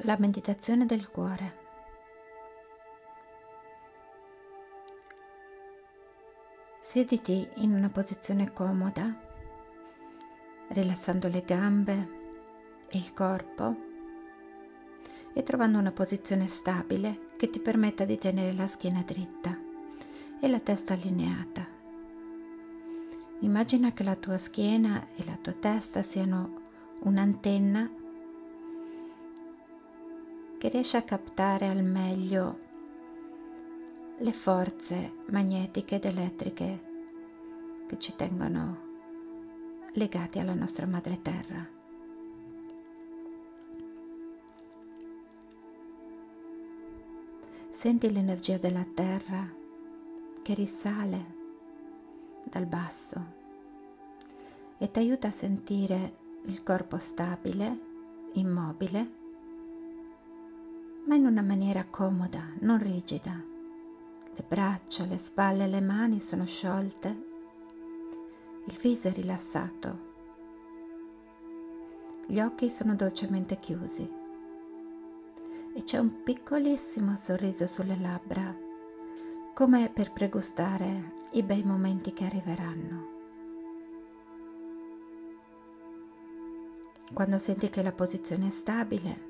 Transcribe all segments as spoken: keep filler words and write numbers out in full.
La meditazione del cuore. Siediti in una posizione comoda, rilassando le gambe e il corpo e trovando una posizione stabile che ti permetta di tenere la schiena dritta e la testa allineata. Immagina che la tua schiena e la tua testa siano un'antenna che riesce a captare al meglio le forze magnetiche ed elettriche che ci tengono legati alla nostra madre terra. Senti l'energia della terra che risale dal basso e ti aiuta a sentire il corpo stabile, immobile, ma in una maniera comoda, non rigida. Le braccia, le spalle e le mani sono sciolte, il viso è rilassato, gli occhi sono dolcemente chiusi e c'è un piccolissimo sorriso sulle labbra, come per pregustare i bei momenti che arriveranno. Quando senti che la posizione è stabile,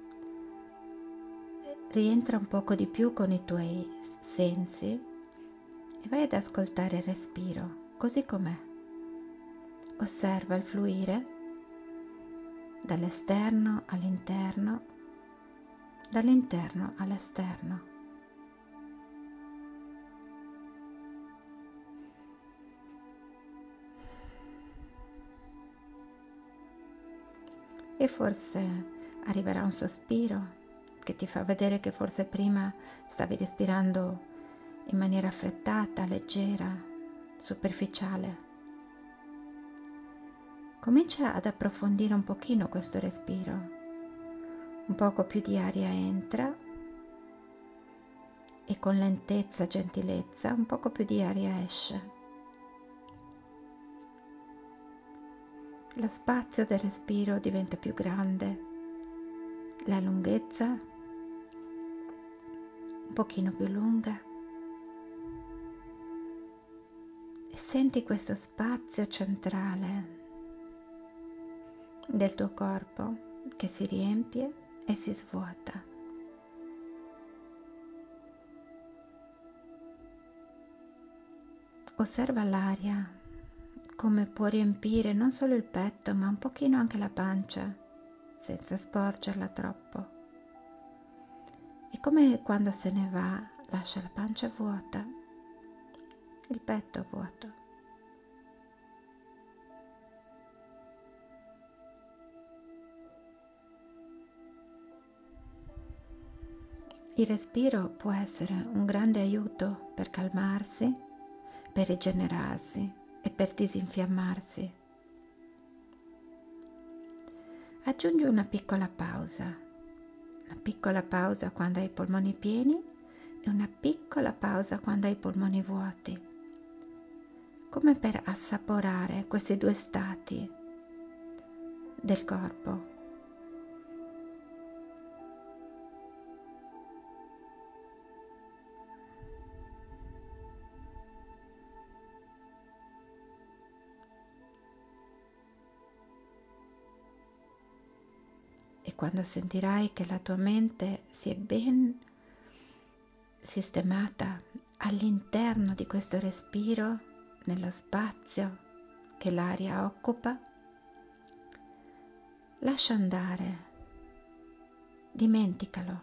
rientra un poco di più con i tuoi sensi e vai ad ascoltare il respiro così com'è. Osserva il fluire dall'esterno all'interno, dall'interno all'esterno. E forse arriverà un sospiro che ti fa vedere che forse prima stavi respirando in maniera affrettata, leggera, superficiale. Comincia ad approfondire un pochino questo respiro. Un poco più di aria entra e con lentezza, gentilezza, un poco più di aria esce. Lo spazio del respiro diventa più grande, la lunghezza un pochino più lunga e senti questo spazio centrale del tuo corpo che si riempie e si svuota. Osserva l'aria come può riempire non solo il petto ma un pochino anche la pancia senza sporgerla troppo. E come quando se ne va lascia la pancia vuota, il petto vuoto. Il respiro può essere un grande aiuto per calmarsi, per rigenerarsi e per disinfiammarsi. Aggiungi una piccola pausa, una piccola pausa quando hai i polmoni pieni e una piccola pausa quando hai i polmoni vuoti, come per assaporare questi due stati del corpo. E quando sentirai che la tua mente si è ben sistemata all'interno di questo respiro, nello spazio che l'aria occupa, lascia andare, dimenticalo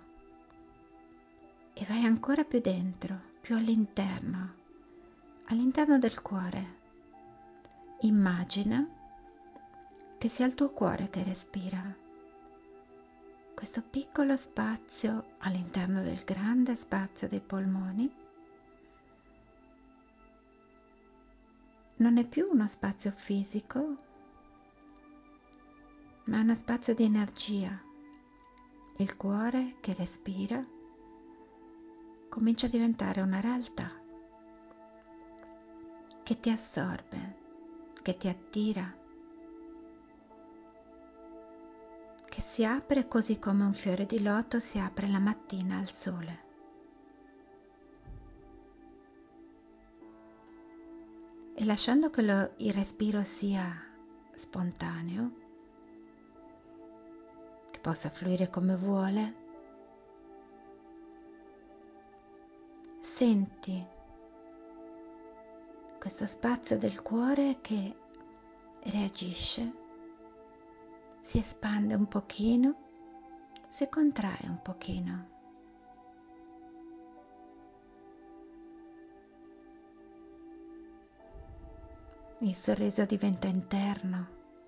e vai ancora più dentro, più all'interno, all'interno del cuore. Immagina che sia il tuo cuore che respira. Questo piccolo spazio all'interno del grande spazio dei polmoni non è più uno spazio fisico, ma è uno spazio di energia. Il cuore che respira comincia a diventare una realtà che ti assorbe, che ti attira, che si apre così come un fiore di loto si apre la mattina al sole. E lasciando che lo, il respiro sia spontaneo, che possa fluire come vuole, senti questo spazio del cuore che reagisce, si espande un pochino, si contrae un pochino. Il sorriso diventa interno.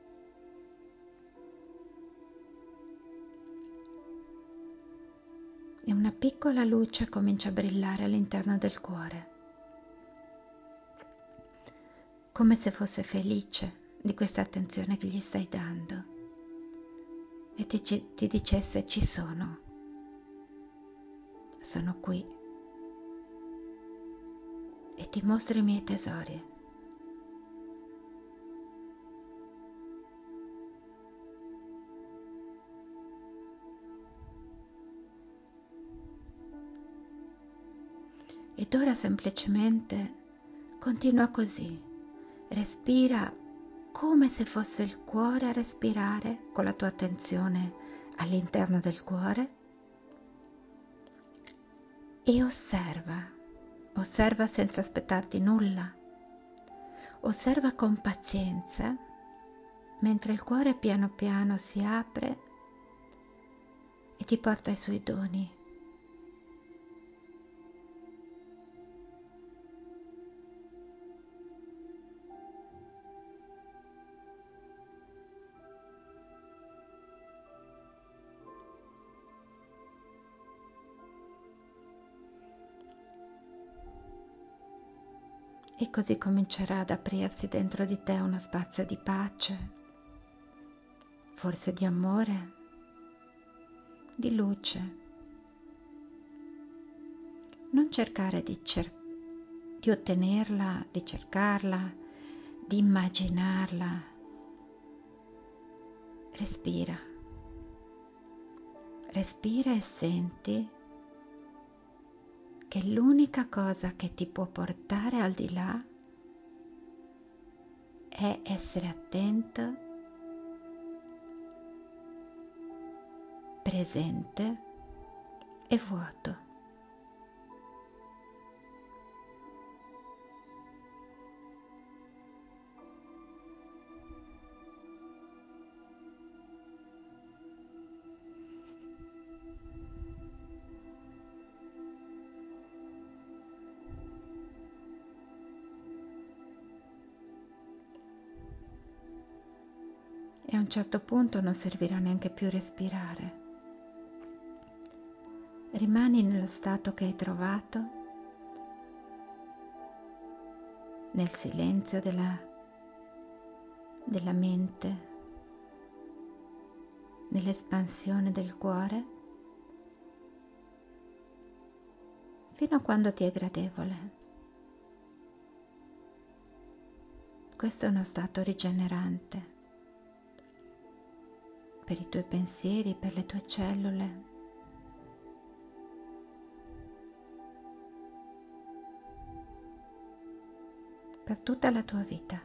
E una piccola luce comincia a brillare all'interno del cuore, come se fosse felice di questa attenzione che gli stai dando e ti, ti dicesse: ci sono, sono qui e ti mostro i miei tesori. Ed ora semplicemente continua così, respira come se fosse il cuore a respirare con la tua attenzione all'interno del cuore e osserva, osserva senza aspettarti nulla, osserva con pazienza mentre il cuore piano piano si apre e ti porta ai suoi doni. E così comincerà ad aprirsi dentro di te uno spazio di pace, forse di amore, di luce. Non cercare di, cer- di ottenerla, di cercarla, di immaginarla. Respira. Respira e senti che l'unica cosa che ti può portare al di là è essere attento, presente e vuoto. E a un certo punto non servirà neanche più respirare. Rimani nello stato che hai trovato, nel silenzio della, della mente, nell'espansione del cuore, fino a quando ti è gradevole. Questo è uno stato rigenerante per i tuoi pensieri, per le tue cellule. Per tutta la tua vita.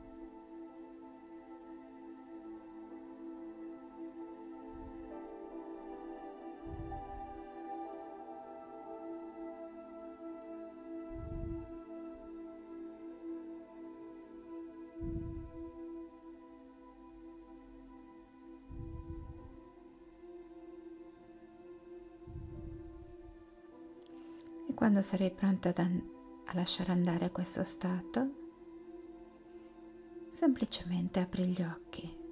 E quando sarai pronta ad an- a lasciare andare questo stato, semplicemente apri gli occhi.